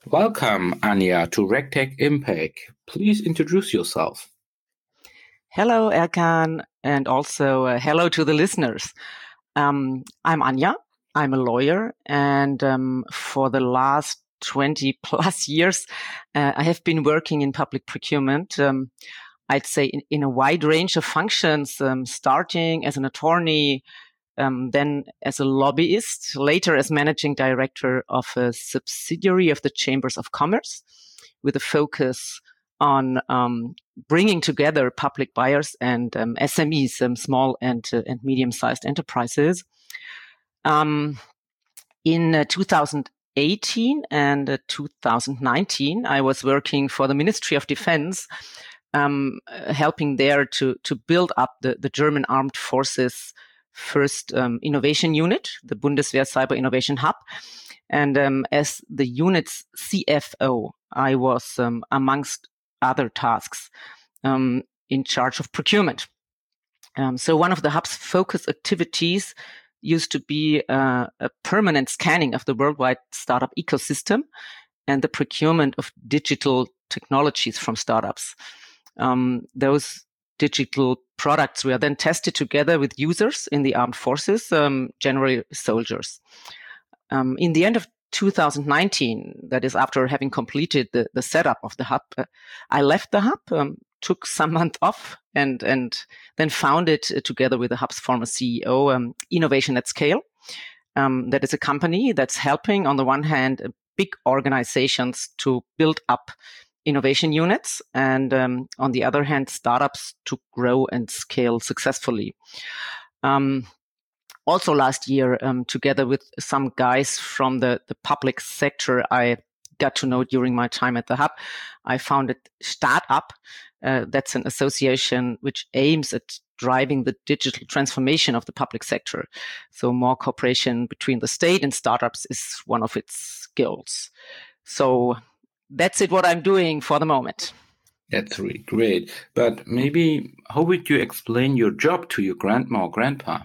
Welcome, Anja, to RegTech Impact. Please introduce yourself. Hello, Erkan, and also hello to the listeners. I'm Anja. I'm a lawyer, and for the last 20 plus years, I have been working in public procurement. I'd say in a wide range of functions, starting as an attorney, then as a lobbyist, later as managing director of a subsidiary of the Chambers of Commerce, with a focus on bringing together public buyers and SMEs, small and medium-sized enterprises. In 2018 and 2019, I was working for the Ministry of Defense, helping there to build up the German Armed Forces first innovation unit, the Bundeswehr Cyber Innovation Hub. And as the unit's CFO, I was, amongst other tasks, in charge of procurement. So one of the hub's focus activities used to be a permanent scanning of the worldwide startup ecosystem and the procurement of digital technologies from startups. Those digital products were then tested together with users in the armed forces, generally soldiers. In the end of 2019, that is after having completed the setup of the hub, I left the hub, took some month off, and then founded, together with the hub's former CEO, Innovation at Scale. That is a company that's helping, on the one hand, big organizations to build up innovation units, and on the other hand, startups to grow and scale successfully. Also last year, together with some guys from the public sector I got to know during my time at the hub, I founded StartUp. That's an association which aims at driving the digital transformation of the public sector. So more cooperation between the state and startups is one of its goals. So that's what I'm doing for the moment. That's really great. But maybe how would you explain your job to your grandma or grandpa?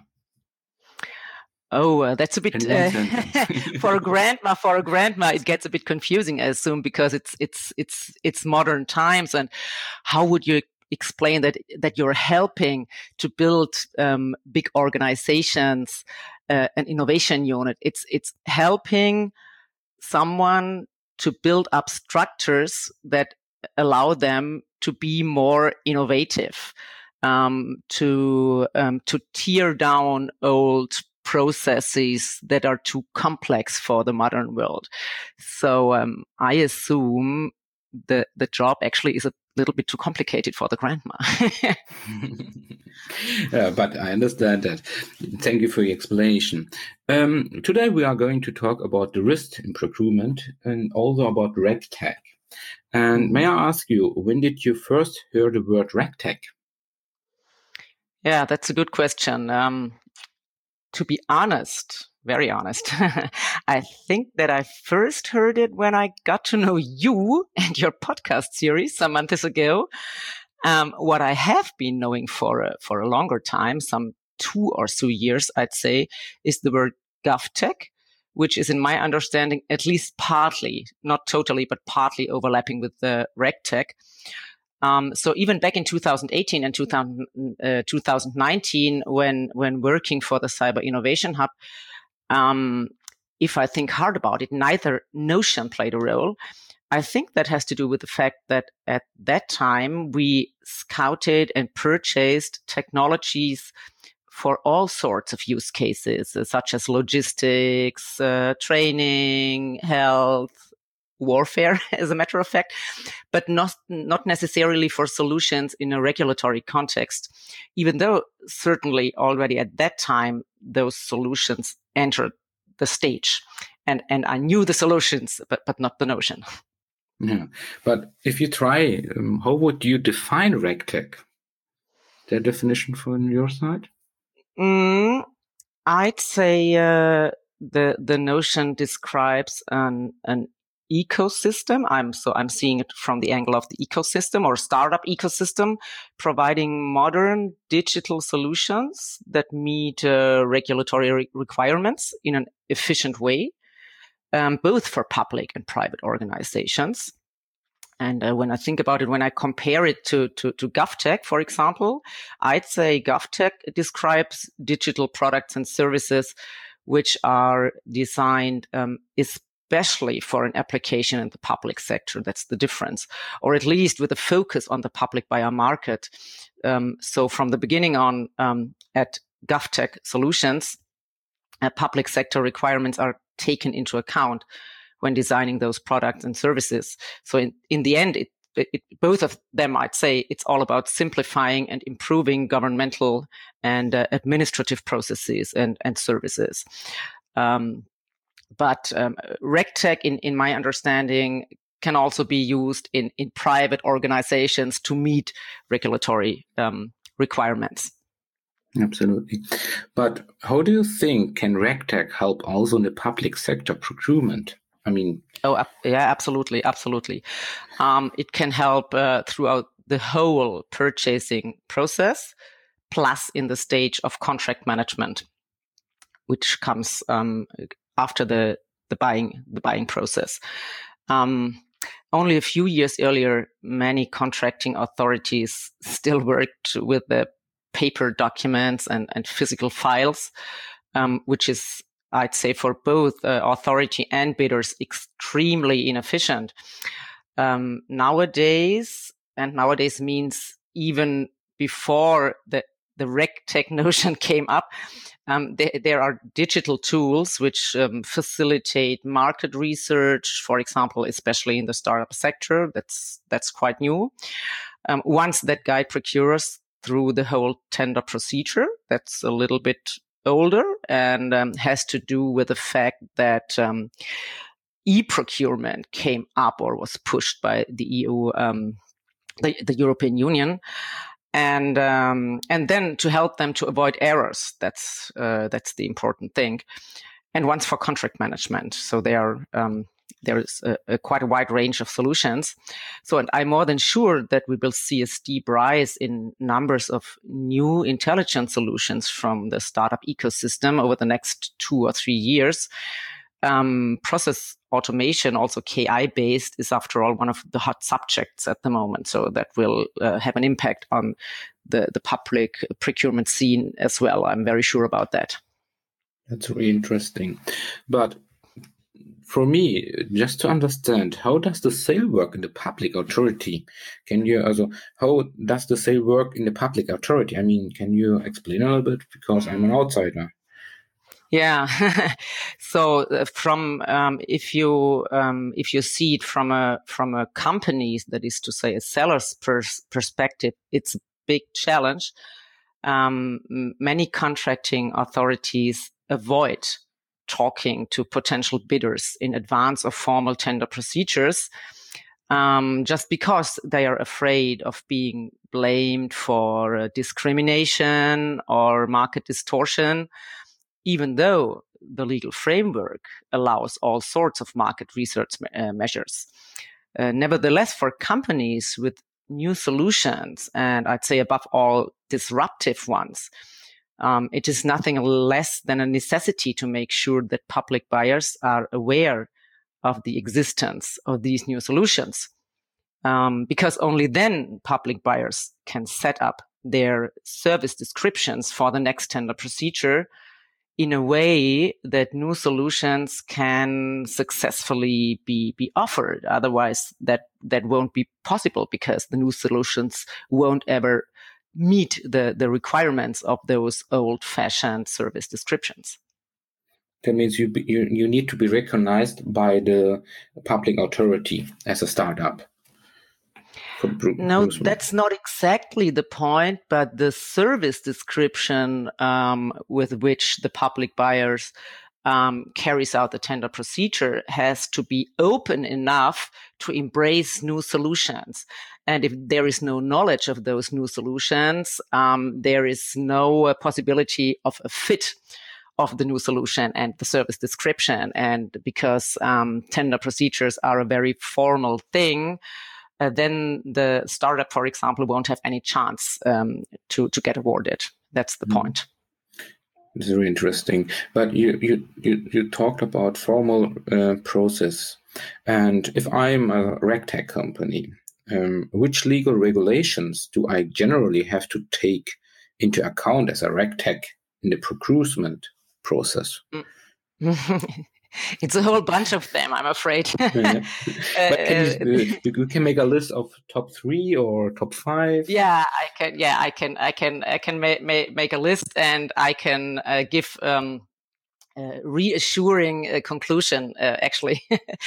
Oh, that's a bit for a grandma, it gets a bit confusing, I assume, because it's modern times. And how would you explain that you're helping to build big organizations, an innovation unit? It's helping someone to build up structures that allow them to be more innovative, to tear down old processes that are too complex for the modern world. So I assume the job actually is a little bit too complicated for the grandma. But I understand that. Thank you for your explanation. Today we are going to talk about the risk in procurement and also about RegTech. And may I ask you, when did you first hear the word RegTech? Yeah, that's a good question. To be honest, very honest, I think that I first heard it when I got to know you and your podcast series some months ago. What I have been knowing for a longer time, some 2 or so years, I'd say, is the word GovTech, which is, in my understanding, at least partly, not totally, but partly overlapping with the RegTech. So even back in 2018 and 2019, when working for the Cyber Innovation Hub, if I think hard about it, neither notion played a role. I think that has to do with the fact that at that time we scouted and purchased technologies for all sorts of use cases, such as logistics, training, health, warfare, as a matter of fact, but not necessarily for solutions in a regulatory context, even though certainly already at that time, those solutions entered the stage. And I knew the solutions, but not the notion. Yeah, but if you try, how would you define RegTech? The definition from your side? I'd say the notion describes an ecosystem. I'm seeing it from the angle of the ecosystem or startup ecosystem, providing modern digital solutions that meet regulatory requirements in an efficient way. both for public and private organizations. And when I think about it, when I compare it to GovTech, for example, I'd say GovTech describes digital products and services which are designed especially for an application in the public sector. That's the difference, or at least with a focus on the public buyer market. So from the beginning on, at GovTech Solutions, public sector requirements are taken into account when designing those products and services. So in the end, both of them, I'd say, it's all about simplifying and improving governmental and administrative processes and services. But RegTech, in my understanding, can also be used in private organizations to meet regulatory requirements. Absolutely. But how do you think can RegTech help also in the public sector procurement? I mean... Oh, yeah, absolutely. It can help throughout the whole purchasing process, plus in the stage of contract management, which comes after the buying process. Only a few years earlier, many contracting authorities still worked with the paper documents and physical files, which is, I'd say, for both authority and bidders, extremely inefficient. Nowadays means even before the RegTech notion came up, there are digital tools which facilitate market research, for example, especially in the startup sector. That's quite new. Once that guide procurers through the whole tender procedure, that's a little bit older and has to do with the fact that e-procurement came up or was pushed by the EU, the European Union, and then to help them to avoid errors. That's the important thing. And once for contract management, so there is quite a wide range of solutions. So, and I'm more than sure that we will see a steep rise in numbers of new intelligent solutions from the startup ecosystem over the next 2 or 3 years. Process automation, also KI-based, is after all one of the hot subjects at the moment. So that will have an impact on the public procurement scene as well. I'm very sure about that. That's really interesting. But for me, just to understand, how does the sale work in the public authority? How does the sale work in the public authority? I mean, can you explain a little bit? Because I'm an outsider. Yeah. So if you see it from a company's, that is to say a seller's perspective, it's a big challenge. Many contracting authorities avoid talking to potential bidders in advance of formal tender procedures, just because they are afraid of being blamed for discrimination or market distortion, even though the legal framework allows all sorts of market research measures. Nevertheless, for companies with new solutions, and I'd say above all disruptive ones, it is nothing less than a necessity to make sure that public buyers are aware of the existence of these new solutions, because only then public buyers can set up their service descriptions for the next tender procedure in a way that new solutions can successfully be offered. Otherwise, that won't be possible, because the new solutions won't ever meet the requirements of those old-fashioned service descriptions. That means you need to be recognized by the public authority as a startup. No, that's not exactly the point, but the service description with which the public buyers carries out the tender procedure has to be open enough to embrace new solutions. And if there is no knowledge of those new solutions, there is no possibility of a fit of the new solution and the service description. And because tender procedures are a very formal thing, then the startup, for example, won't have any chance to get awarded. That's the point. It's very interesting. But you talked about formal process, and if I'm a RegTech company, which legal regulations do I generally have to take into account as a RegTech in the procurement process? It's a whole bunch of them, I'm afraid. Yeah. But you can make a list of top 3 or top 5. Yeah, I can. Yeah, I can make a list, and I can give reassuring conclusion. Actually,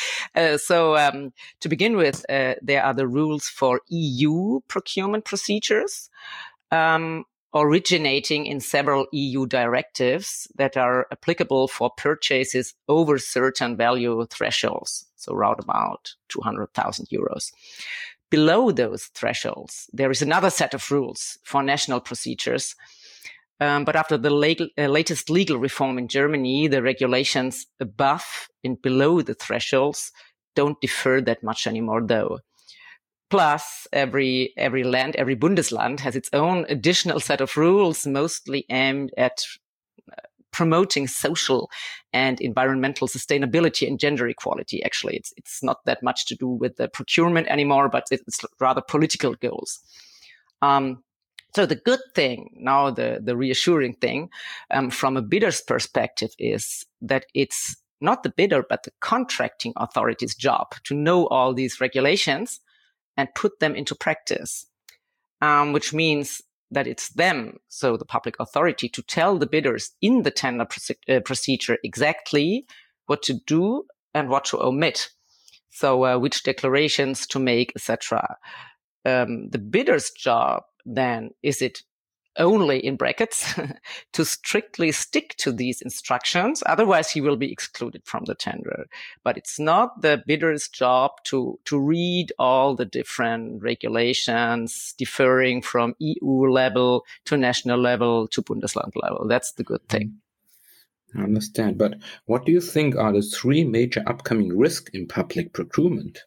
to begin with, there are the rules for EU procurement procedures. Originating in several EU directives that are applicable for purchases over certain value thresholds, so around about 200,000 euros. Below those thresholds, there is another set of rules for national procedures. But after the latest legal reform in Germany, the regulations above and below the thresholds don't differ that much anymore, though. Plus, every land, every Bundesland has its own additional set of rules, mostly aimed at promoting social and environmental sustainability and gender equality. Actually, it's not that much to do with the procurement anymore, but it's rather political goals. So the good thing, now the reassuring thing, from a bidder's perspective is that it's not the bidder, but the contracting authority's job to know all these regulations and put them into practice, which means that it's them, so the public authority, to tell the bidders in the tender procedure exactly what to do and what to omit. So which declarations to make, etc. The bidder's job then, is it only, in brackets, to strictly stick to these instructions, otherwise he will be excluded from the tender. But it's not the bidder's job to read all the different regulations differing from EU level to national level to Bundesland level. That's the good thing. I understand. But what do you think are the 3 major upcoming risks in public procurement?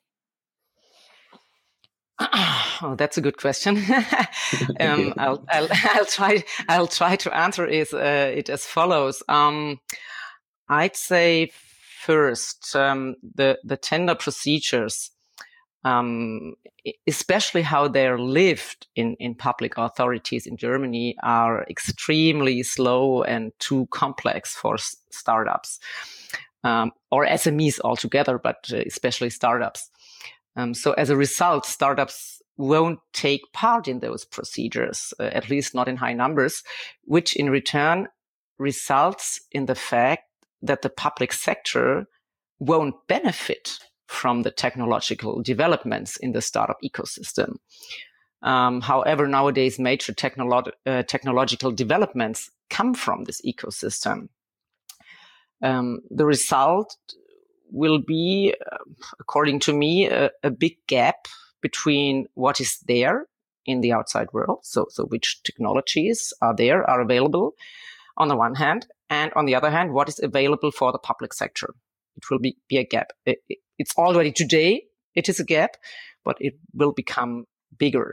Oh, that's a good question. I'll try to answer it as follows. I'd say first, the tender procedures, especially how they're lived in public authorities in Germany, are extremely slow and too complex for startups, or SMEs altogether, but especially startups. So as a result, startups won't take part in those procedures, at least not in high numbers, which in return results in the fact that the public sector won't benefit from the technological developments in the startup ecosystem. However, nowadays, major technological developments come from this ecosystem. The result will be, according to me, a big gap between what is there in the outside world, so which technologies are available on the one hand, and on the other hand, what is available for the public sector. It will be a gap. It's already today, it is a gap, but it will become bigger.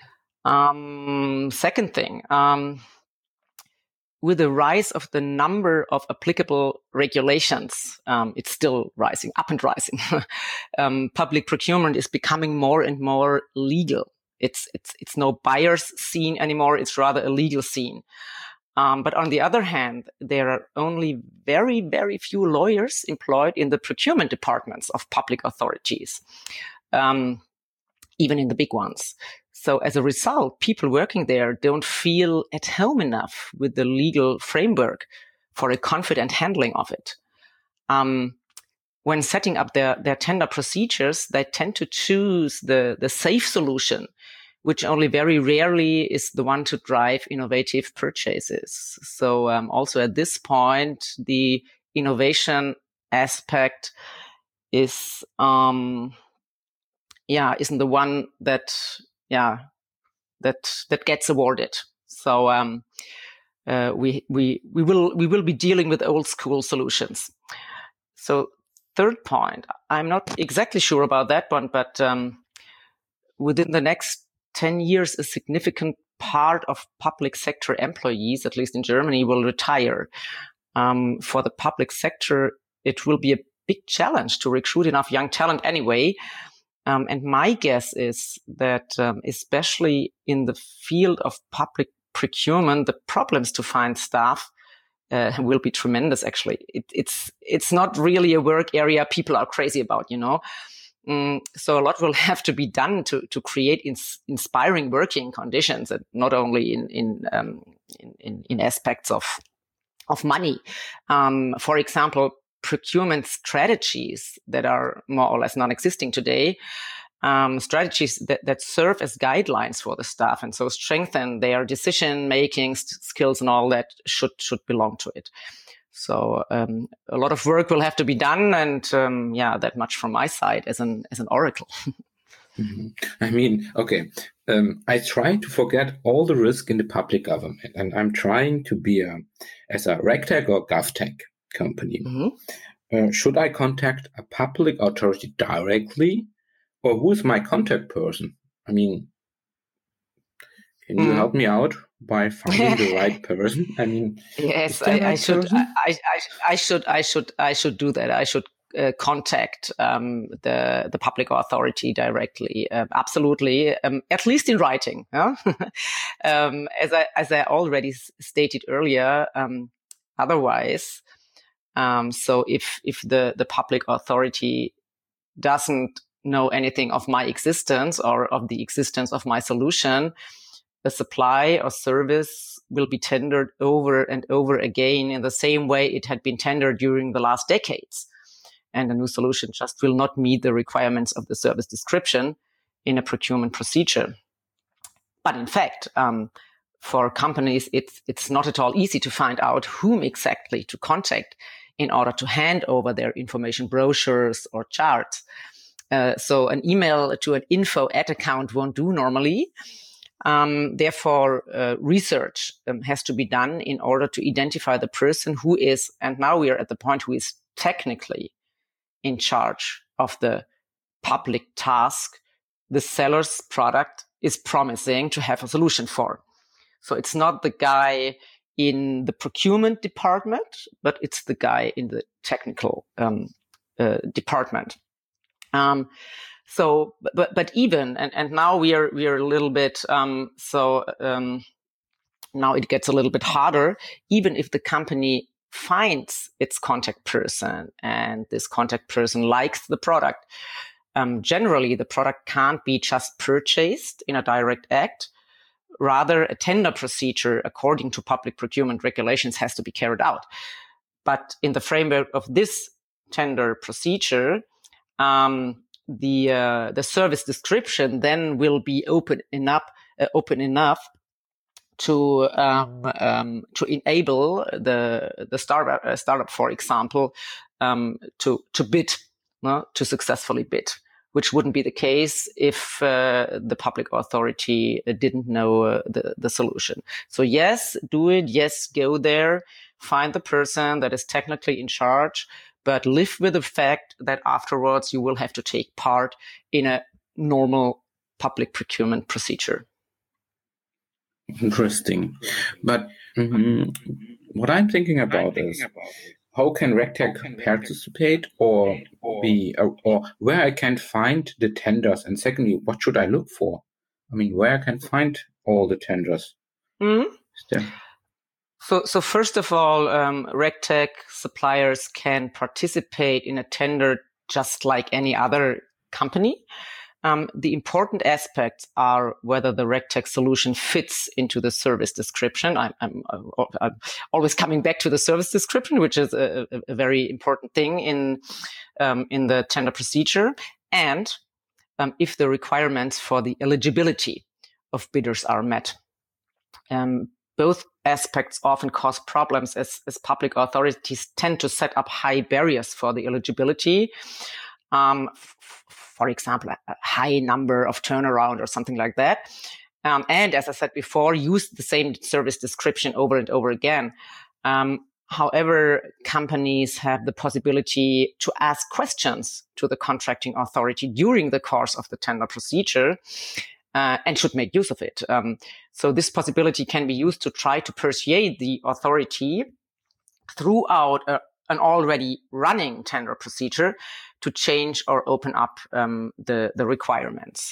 Second thing, with the rise of the number of applicable regulations, it's still rising, up and rising. Public procurement is becoming more and more legal. It's no buyer's scene anymore. It's rather a legal scene. But on the other hand, there are only very, very few lawyers employed in the procurement departments of public authorities, even in the big ones. So as a result, people working there don't feel at home enough with the legal framework for a confident handling of it. When setting up their tender procedures, they tend to choose the safe solution, which only very rarely is the one to drive innovative purchases. So also at this point, the innovation aspect is isn't the one that gets awarded. So we will be dealing with old school solutions. So third point, I'm not exactly sure about that one, but within the next 10 years, a significant part of public sector employees, at least in Germany, will retire. For the public sector, it will be a big challenge to recruit enough young talent anyway. And my guess is that especially in the field of public procurement, the problems to find staff will be tremendous. Actually, it's not really a work area people are crazy about, so a lot will have to be done to create inspiring working conditions, and not only in aspects of money. For example, procurement strategies that are more or less non-existing today. Strategies that serve as guidelines for the staff, and so strengthen their decision-making skills and all that should belong to it. So a lot of work will have to be done, and that much from my side as an oracle. Mm-hmm. I mean, okay, I try to forget all the risk in the public government, and I'm trying to be as a RegTech or GovTech company. Mm-hmm. Should I contact a public authority directly? Or who's my contact person? I mean, can you help me out by finding the right person? I mean, yes, I should do that. I should contact the public authority directly. Absolutely, at least in writing. Huh? As I already stated earlier. Otherwise, so if the public authority doesn't know anything of my existence or of the existence of my solution, a supply or service will be tendered over and over again in the same way it had been tendered during the last decades. And a new solution just will not meet the requirements of the service description in a procurement procedure. But in fact, for companies, it's not at all easy to find out whom exactly to contact in order to hand over their information brochures or charts. So an email to an info@ account won't do normally. Therefore, research has to be done in order to identify the person who is, and now we are at the point, who is technically in charge of the public task the seller's product is promising to have a solution for. So it's not the guy in the procurement department, but it's the guy in the technical department. But even, and now we are a little bit, now it gets a little bit harder, even if the company finds its contact person and this contact person likes the product. Generally, the product can't be just purchased in a direct act. Rather, a tender procedure according to public procurement regulations has to be carried out. But in the framework of this tender procedure, the service description then will be open enough to enable the startup, for example, to bid, to successfully bid, which wouldn't be the case if the public authority didn't know the solution. So yes, do it. Yes, go there, find the person that is technically in charge, but live with the fact that afterwards you will have to take part in a normal public procurement procedure. Interesting. But what I'm thinking about is how can RegTech participate or where I can find the tenders? And secondly, what should I look for? I mean, where I can find all the tenders? Mm-hmm. So first of all, RegTech suppliers can participate in a tender just like any other company. The important aspects are whether the RegTech solution fits into the service description. I'm always coming back to the service description, which is a very important thing in the tender procedure, and if the requirements for the eligibility of bidders are met. Both aspects often cause problems as public authorities tend to set up high barriers for the eligibility. For example, a high number of turnaround or something like that. And as I said before, use the same service description over and over again. However, companies have the possibility to ask questions to the contracting authority during the course of the tender procedure. and should make use of it. So this possibility can be used to try to persuade the authority throughout an already running tender procedure to change or open up the requirements.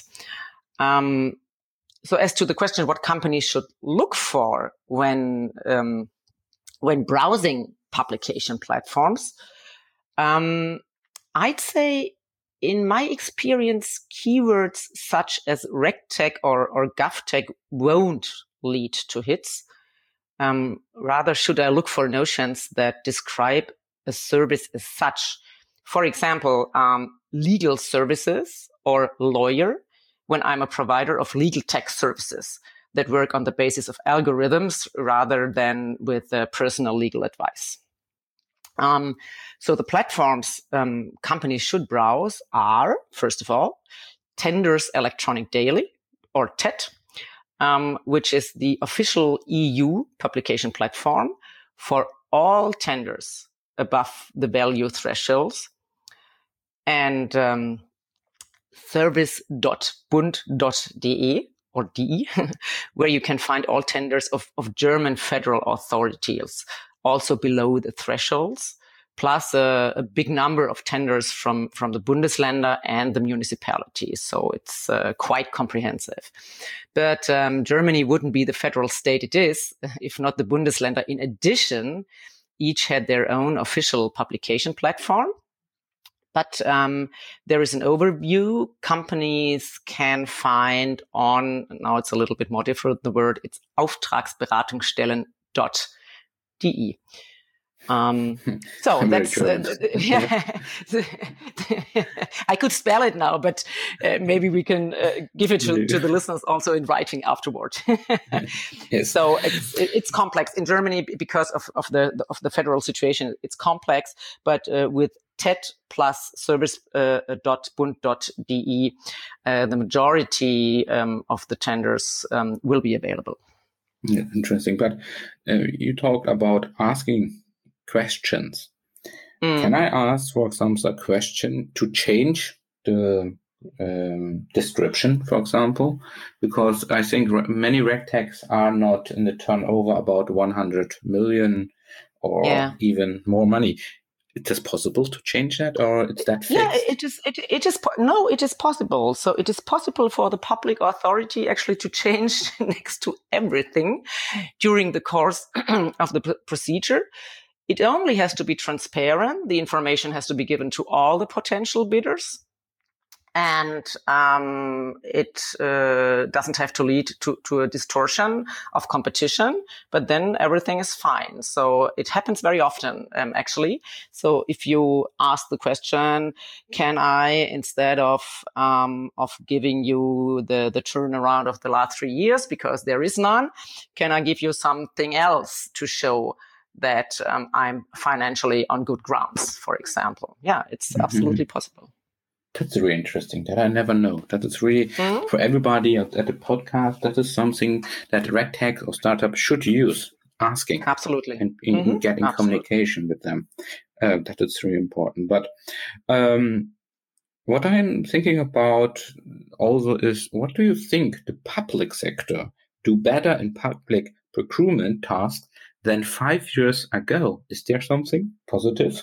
So as to the question, what companies should look for when browsing publication platforms, I'd say, in my experience, keywords such as RegTech or GovTech won't lead to hits. Rather, should I look for notions that describe a service as such? For example, legal services or lawyer, when I'm a provider of legal tech services that work on the basis of algorithms rather than with personal legal advice. So the platforms companies should browse are, first of all, Tenders Electronic Daily, or TED, which is the official EU publication platform for all tenders above the value thresholds, and service.bund.de or DE, where you can find all tenders of German federal authorities, also below the thresholds, plus a big number of tenders from the Bundesländer and the municipalities. So it's quite comprehensive. But Germany wouldn't be the federal state it is if not the Bundesländer, in addition, each had their own official publication platform. But there is an overview companies can find on, now it's a little bit more different, the word, it's Auftragsberatungsstellen.de. So that's, I could spell it now, but maybe we can give it to the listeners also in writing afterward. Yes. So it's complex in Germany because of the federal situation. It's complex, but with TED plus service.bund.de, the majority of the tenders will be available. Yeah, interesting. But you talked about asking questions. Can I ask, for example, a question to change the description, for example? Because I think many RegTechs are not in the turnover about 100 million or even more money. It is possible to change that, or it's that fixed? Yeah, it is possible. So it is possible for the public authority actually to change next to everything during the course of the procedure. It only has to be transparent. The information has to be given to all the potential bidders. And it doesn't have to lead to a distortion of competition, but then everything is fine. So it happens very often, actually. So if you ask the question, can I, instead of giving you the turnaround of the last 3 years, because there is none, can I give you something else to show that I'm financially on good grounds, for example? Yeah, it's absolutely possible. That's really interesting. That I never know. That is really for everybody at the podcast. That is something that RegTech or startup should use. Asking, absolutely, and getting communication with them. That is really important. But what I'm thinking about also is, what do you think the public sector do better in public procurement tasks than 5 years ago? Is there something positive?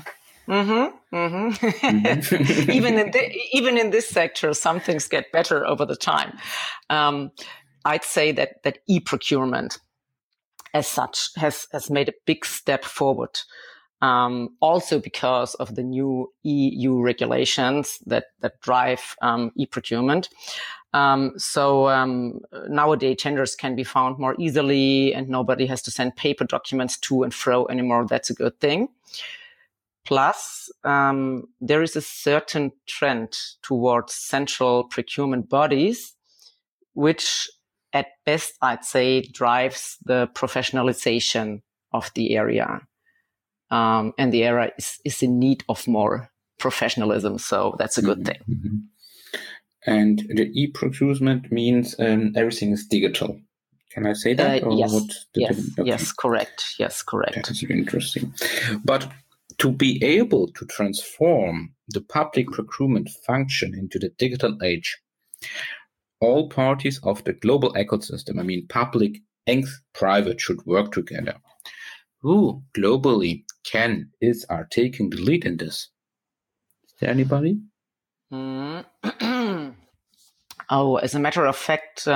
Even in this sector, some things get better over the time. I'd say that e-procurement, as such, has made a big step forward. Also because of the new EU regulations that drive e-procurement. So nowadays tenders can be found more easily, and nobody has to send paper documents to and fro anymore. That's a good thing. Plus, there is a certain trend towards central procurement bodies, which at best, I'd say, drives the professionalization of the area. And the area is in need of more professionalism. So that's a good thing. Mm-hmm. And the e-procurement means everything is digital. Can I say that? Yes, correct. Yes, correct. That is interesting. But to be able to transform the public procurement function into the digital age, all parties of the global ecosystem, I mean public and private, should work together. Who globally are taking the lead in this? Is there anybody? Oh, as a matter of fact,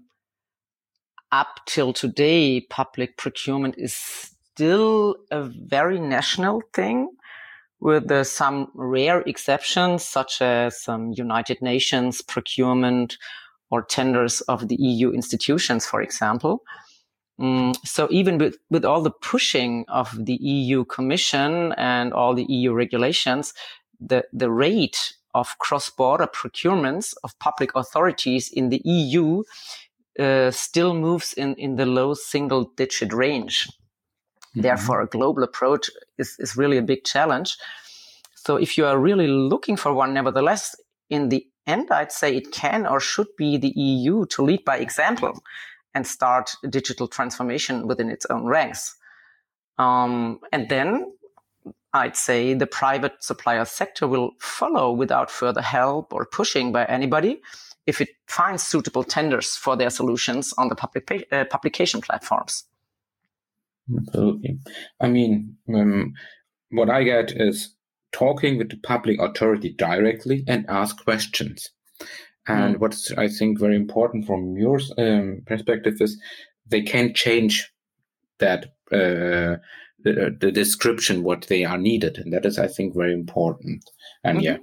up till today, public procurement is still a very national thing, with some rare exceptions, such as United Nations procurement or tenders of the EU institutions, for example. So even with all the pushing of the EU Commission and all the EU regulations, the rate of cross-border procurements of public authorities in the EU still moves in the low single-digit range. Mm-hmm. Therefore, a global approach is really a big challenge. So if you are really looking for one, nevertheless, in the end, I'd say it can or should be the EU to lead by example and start digital transformation within its own ranks. And then I'd say the private supplier sector will follow without further help or pushing by anybody if it finds suitable tenders for their solutions on the publication platforms. Absolutely. I mean, what I get is talking with the public authority directly and ask questions. And what's, I think, very important from your perspective is they can change that the description what they are needed, and that is, I think, very important. And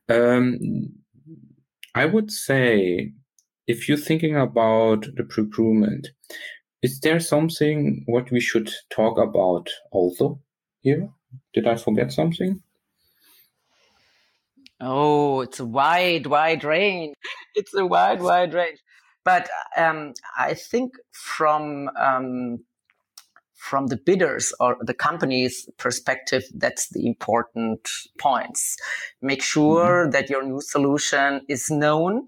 I would say, if you're thinking about the procurement, is there something what we should talk about also here? Did I forget something? Oh, it's a wide range. It's a wide range. But I think from the bidders or the company's perspective, that's the important points. Make sure that your new solution is known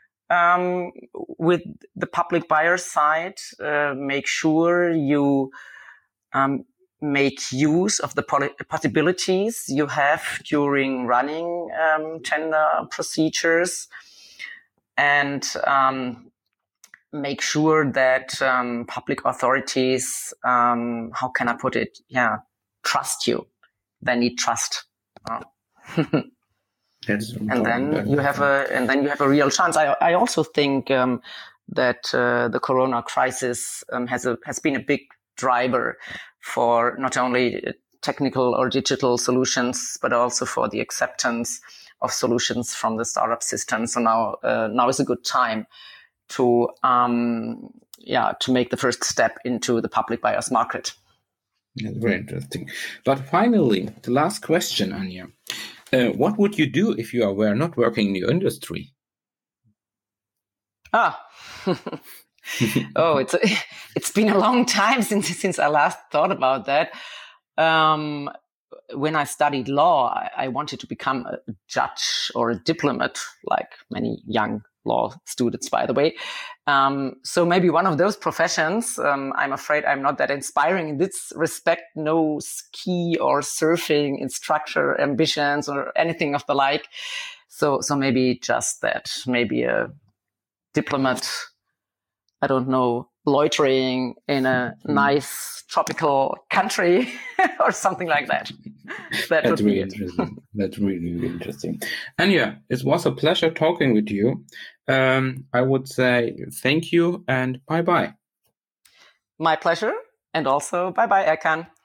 with the public buyer side. Make sure you make use of the possibilities you have during running tender procedures, and make sure that public authorities, how can I put it? Trust you. They need trust. And then you have a real chance. I also think that the Corona crisis has been a big driver for not only technical or digital solutions, but also for the acceptance of solutions from the startup system. So now is a good time to make the first step into the public buyers market. That's very interesting. But finally, the last question, Anja. What would you do if you were not working in your industry? Oh, it's been a long time since I last thought about that. When I studied law, I wanted to become a judge or a diplomat, like many young law students, by the way. So maybe one of those professions. I'm afraid I'm not that inspiring in this respect. No ski or surfing instructor ambitions or anything of the like. So maybe just that. Maybe a diplomat. I don't know, loitering in a nice tropical country or something like that. That's really interesting. That's really, really interesting. And it was a pleasure talking with you. I would say thank you and bye-bye. My pleasure. And also bye-bye, Erkan.